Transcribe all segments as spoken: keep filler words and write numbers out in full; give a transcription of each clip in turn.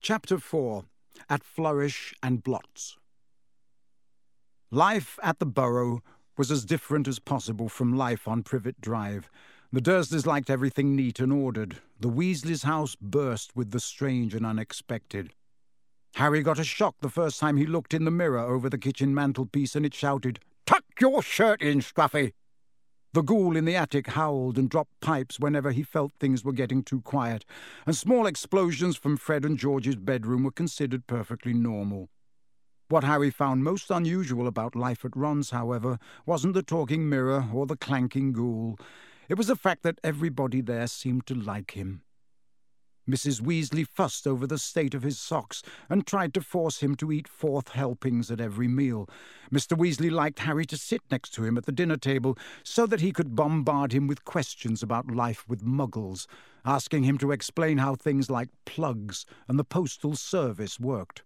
Chapter four. At Flourish and Blots. Life at the Burrow was as different as possible from life on Privet Drive. The Dursleys liked everything neat and ordered. The Weasleys' house burst with the strange and unexpected. Harry got a shock the first time he looked in the mirror over the kitchen mantelpiece, and it shouted, "Tuck your shirt in, Scruffy!" The ghoul in the attic howled and dropped pipes whenever he felt things were getting too quiet, and small explosions from Fred and George's bedroom were considered perfectly normal. What Harry found most unusual about life at Ron's, however, wasn't the talking mirror or the clanking ghoul. It was the fact that everybody there seemed to like him. Missus Weasley fussed over the state of his socks and tried to force him to eat fourth helpings at every meal. Mister Weasley liked Harry to sit next to him at the dinner table so that he could bombard him with questions about life with Muggles, asking him to explain how things like plugs and the postal service worked.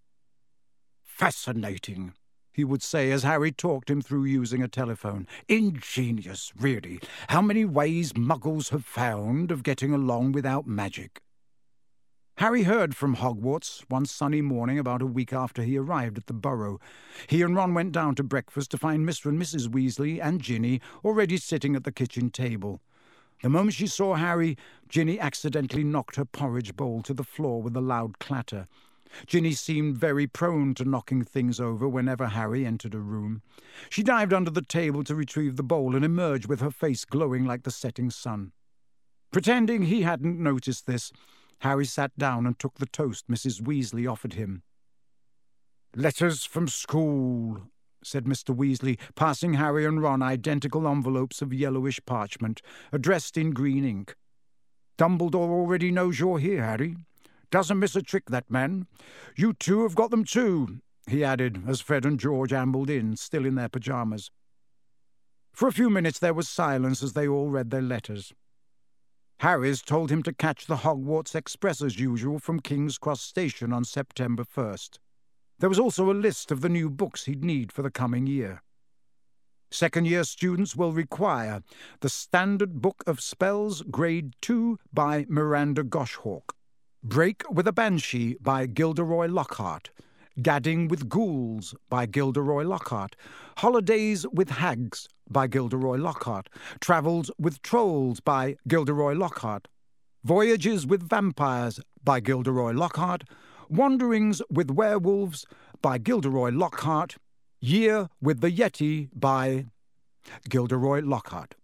"Fascinating," he would say as Harry talked him through using a telephone. "Ingenious, really. How many ways Muggles have found of getting along without magic." Harry heard from Hogwarts one sunny morning about a week after he arrived at the Burrow. He and Ron went down to breakfast to find Mister and Missus Weasley and Ginny already sitting at the kitchen table. The moment she saw Harry, Ginny accidentally knocked her porridge bowl to the floor with a loud clatter. Ginny seemed very prone to knocking things over whenever Harry entered a room. She dived under the table to retrieve the bowl and emerged with her face glowing like the setting sun. Pretending he hadn't noticed this, Harry sat down and took the toast Missus Weasley offered him. "Letters from school," said Mister Weasley, passing Harry and Ron identical envelopes of yellowish parchment, addressed in green ink. "Dumbledore already knows you're here, Harry. Doesn't miss a trick, that man. You two have got them too," he added, as Fred and George ambled in, still in their pyjamas. For a few minutes there was silence as they all read their letters. Harry's told him to catch the Hogwarts Express as usual from King's Cross Station on September first. There was also a list of the new books he'd need for the coming year. Second-year students will require The Standard Book of Spells, Grade two, by Miranda Goshhawk, Break with a Banshee by Gilderoy Lockhart, Gadding with Ghouls by Gilderoy Lockhart, Holidays with Hags by Gilderoy Lockhart, Travels with Trolls by Gilderoy Lockhart, Voyages with Vampires by Gilderoy Lockhart, Wanderings with Werewolves by Gilderoy Lockhart, Year with the Yeti by Gilderoy Lockhart.